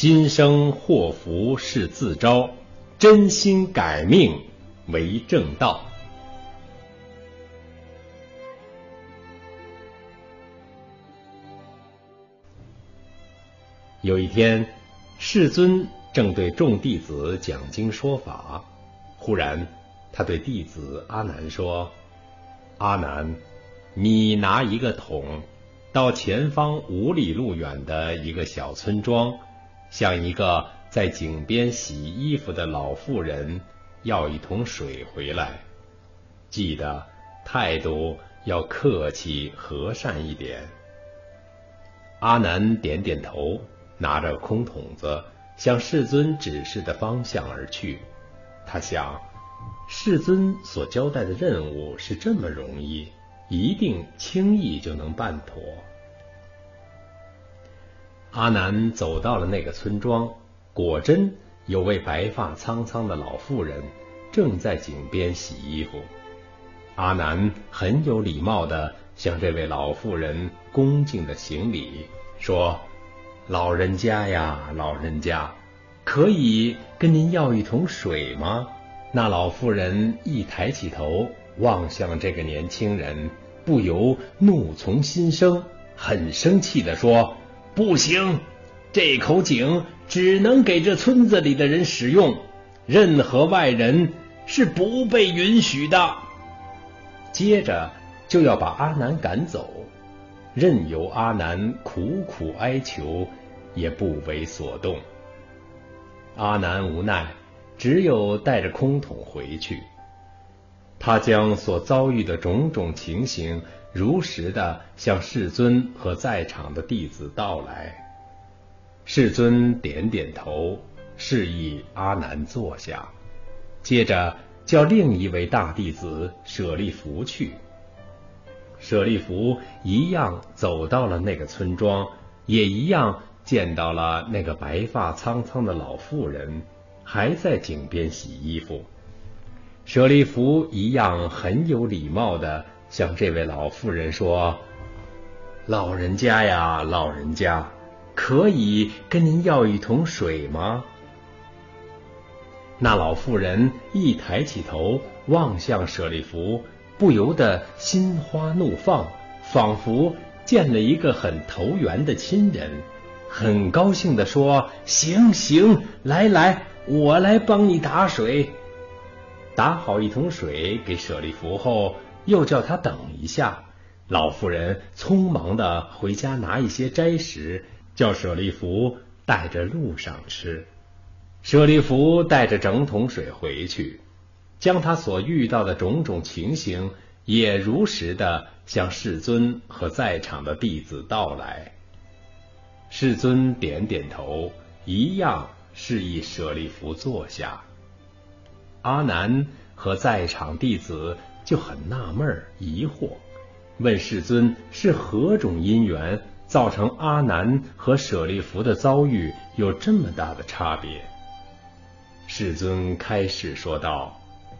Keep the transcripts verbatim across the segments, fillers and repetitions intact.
今生祸福是自招，真心改命为正道。有一天，世尊正对众弟子讲经说法，忽然他对弟子阿难说：阿难，你拿一个桶，到前方五里路远的一个小村庄，向一个在井边洗衣服的老妇人要一桶水回来，记得态度要客气和善一点。阿难点点头，拿着空桶子向世尊指示的方向而去。他想，世尊所交代的任务是这么容易，一定轻易就能办妥。阿难走到了那个村庄，果真有位白发苍苍的老妇人正在井边洗衣服。阿难很有礼貌地向这位老妇人恭敬地行礼，说：老人家呀，老人家，可以跟您要一桶水吗？那老妇人一抬起头，望向这个年轻人，不由怒从心生，很生气地说：不行，这口井只能给这村子里的人使用，任何外人是不被允许的。接着就要把阿难赶走，任由阿难苦苦哀求，也不为所动。阿难无奈，只有带着空桶回去。他将所遭遇的种种情形如实地向世尊和在场的弟子道来。世尊点点头，示意阿难坐下，接着叫另一位大弟子舍利弗去。舍利弗一样走到了那个村庄，也一样见到了那个白发苍苍的老妇人还在井边洗衣服。舍利弗一样很有礼貌地向这位老妇人说：老人家呀，老人家，可以跟您要一桶水吗？那老妇人一抬起头，望向舍利弗，不由得心花怒放，仿佛见了一个很投缘的亲人，很高兴地说：行行，来来，我来帮你打水。打好一桶水给舍利弗后，又叫他等一下。老妇人匆忙地回家拿一些斋食，叫舍利弗带着路上吃。舍利弗带着整桶水回去，将他所遇到的种种情形也如实地向世尊和在场的弟子道来。世尊点点头，一样示意舍利弗坐下。阿难和在场弟子就很纳闷疑惑，问世尊是何种因缘造成阿难和舍利弗的遭遇有这么大的差别。世尊开始说道：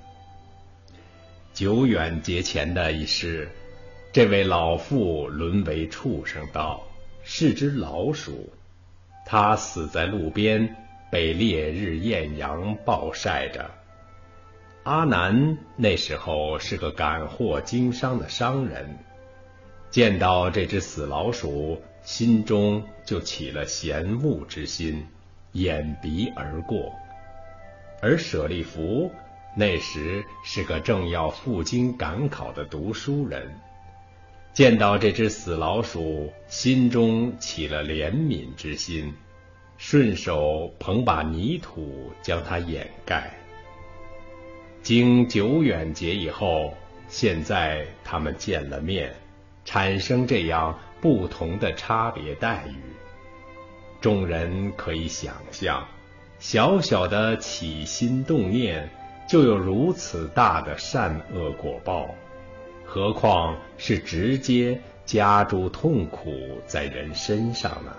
久远劫前的一世，这位老妇沦为畜生道，是只老鼠。她死在路边，被烈日艳阳暴晒着。阿难那时候是个赶货经商的商人，见到这只死老鼠，心中就起了嫌恶之心，掩鼻而过。而舍利弗那时是个正要赴京赶考的读书人，见到这只死老鼠，心中起了怜悯之心，顺手捧把泥土将它掩盖。经久远劫以后，现在他们见了面，产生这样不同的差别待遇。众人可以想象，小小的起心动念就有如此大的善恶果报，何况是直接加诸痛苦在人身上呢？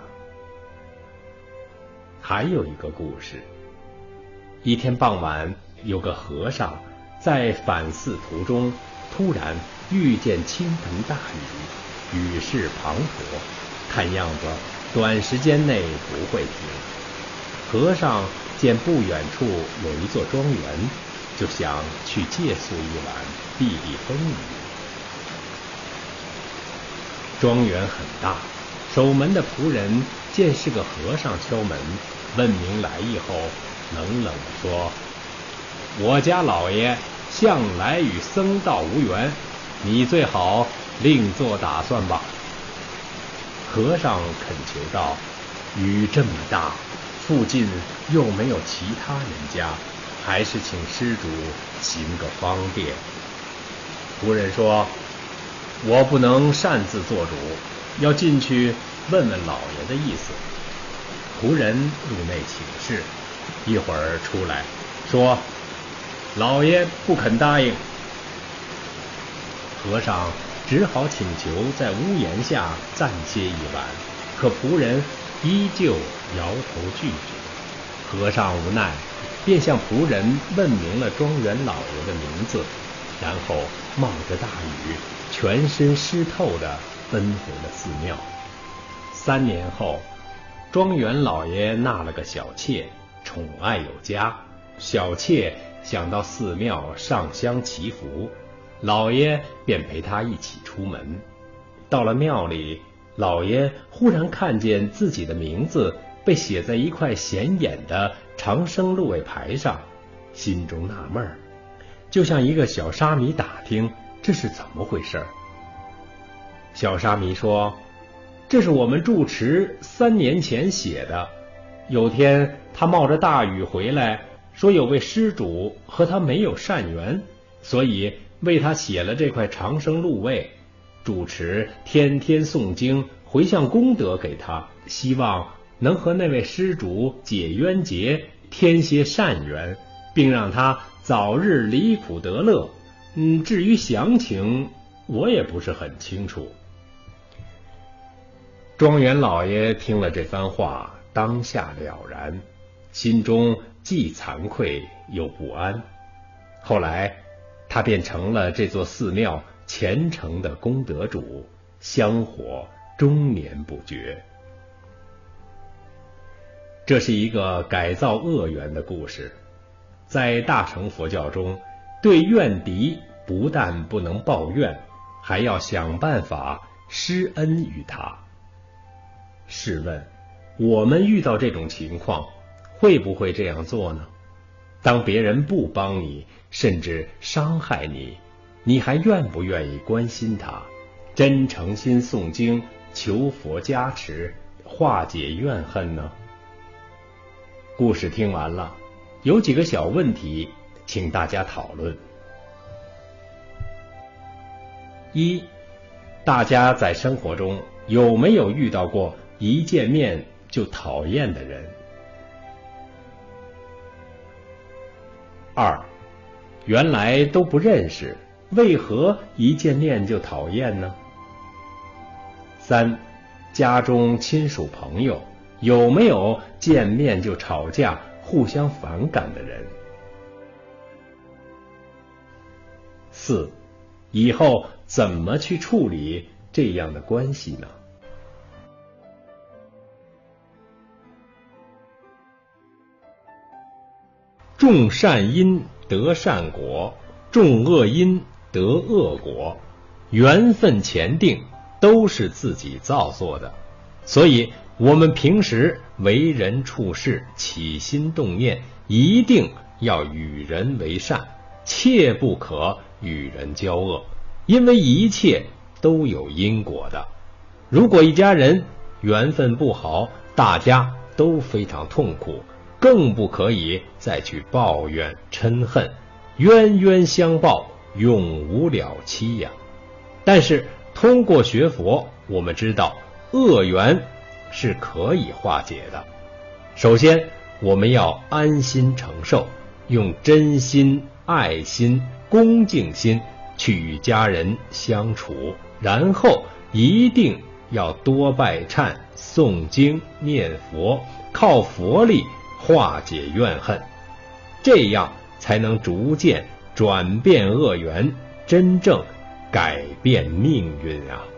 还有一个故事，一天傍晚，有个和尚在返寺途中，突然遇见倾盆大雨，雨势滂沱，看样子短时间内不会停。 和尚见不远处有一座庄园，就想去借宿一晚，避避风雨。庄园很大，守门的仆人见是个和尚敲门，问明来意后，冷冷地说：“我家老爷向来与僧道无缘，你最好另做打算吧。”和尚恳求道：“雨这么大，附近又没有其他人家，还是请施主行个方便。”仆人说：“我不能擅自做主，要进去问问老爷的意思。”仆人入内请示，一会儿出来说：“老爷不肯答应。”和尚只好请求在屋檐下暂歇一晚，可仆人依旧摇头拒绝。和尚无奈，便向仆人问明了庄园老爷的名字，然后冒着大雨，全身湿透地奔回了寺庙。三年后，庄园老爷纳了个小妾，宠爱有加。小妾想到寺庙上香祈福，老爷便陪他一起出门。到了庙里，老爷忽然看见自己的名字被写在一块显眼的长生禄位牌上，心中纳闷儿，就向一个小沙弥打听这是怎么回事。小沙弥说：“这是我们住持三年前写的，有天他冒着大雨回来，说有位施主和他没有善缘，所以为他写了这块长生禄位。主持天天诵经，回向功德给他，希望能和那位施主解冤结，添些善缘，并让他早日离苦得乐。嗯，至于详情，我也不是很清楚。”庄园老爷听了这番话，当下了然，心中既惭愧又不安。后来他便成了这座寺庙虔诚的功德主，香火终年不绝。这是一个改造恶缘的故事。在大乘佛教中，对怨敌不但不能抱怨，还要想办法施恩于他。试问，我们遇到这种情况，会不会这样做呢？当别人不帮你，甚至伤害你，你还愿不愿意关心他，真诚心诵经，求佛加持，化解怨恨呢？故事听完了，有几个小问题，请大家讨论。一，大家在生活中有没有遇到过一见面就讨厌的人？二，原来都不认识，为何一见面就讨厌呢？三，家中亲属朋友有没有见面就吵架、互相反感的人？四，以后怎么去处理这样的关系呢？种善因得善果，种恶因得恶果，缘分前定，都是自己造作的。所以我们平时为人处事起心动念，一定要与人为善，切不可与人交恶，因为一切都有因果的。如果一家人缘分不好，大家都非常痛苦，更不可以再去抱怨嗔恨，冤冤相报，永无了期呀。但是通过学佛，我们知道恶缘是可以化解的。首先，我们要安心承受，用真心、爱心、恭敬心去与家人相处，然后一定要多拜忏、诵经、念佛，靠佛力化解怨恨，这样才能逐渐转变恶缘，真正改变命运啊！